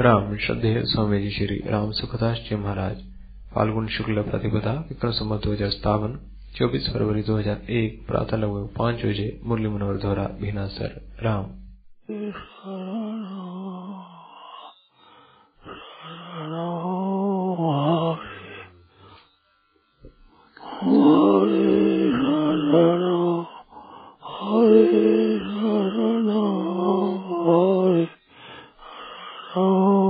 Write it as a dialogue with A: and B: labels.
A: राम श्रद्धेय स्वामी जी श्री राम सुखदास जी महाराज फाल्गुन शुक्ल प्रतिपदा विक्रम संवत 2057 24 फरवरी 2001 प्रातः लगभग 5 बजे मुरली मनोहर द्वारा भीनासर। राम
B: Hare